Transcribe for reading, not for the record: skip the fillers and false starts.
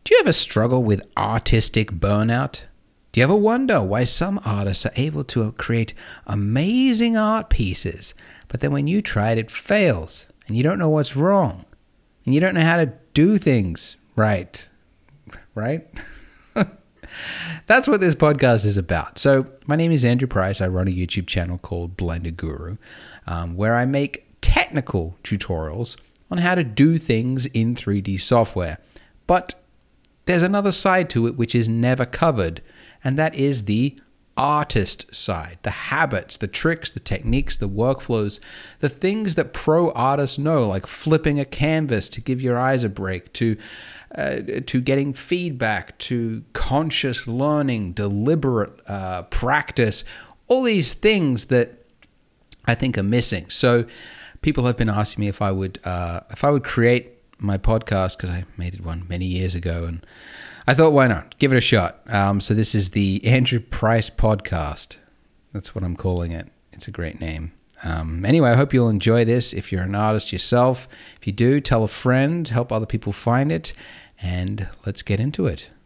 Do you ever struggle with artistic burnout? Do you ever wonder why some artists are able to create amazing art pieces, but then when you try it, it fails, and you don't know what's wrong, and you don't know how to do things right? That's what this podcast is about. So my name is Andrew Price. I run a YouTube channel called Blender Guru, where I make technical tutorials on how to do things in 3D software. But there's another side to it which is never covered, and that is the artist side, the habits, the tricks, the techniques, the workflows, the things that pro artists know, like flipping a canvas to give your eyes a break, to getting feedback, to conscious learning, deliberate practice, all these things that I think are missing. So people have been asking me if I would create my podcast, because I made one many years ago, and I thought, why not? Give it a shot. So this is the Andrew Price Podcast. That's what I'm calling it. It's a great name. Anyway, I hope you'll enjoy this. If you're an artist yourself, if you do, tell a friend, help other people find it, and let's get into it.